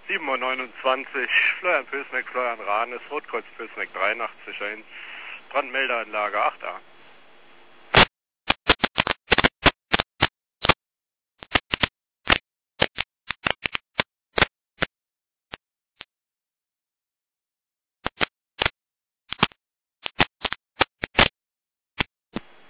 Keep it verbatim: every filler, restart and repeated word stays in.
sieben Uhr neunundzwanzig, Florian Pösneck, Florian Rahn ist Rotkreuz Pösneck dreiundachtzig eins, Brandmeldeanlage acht a.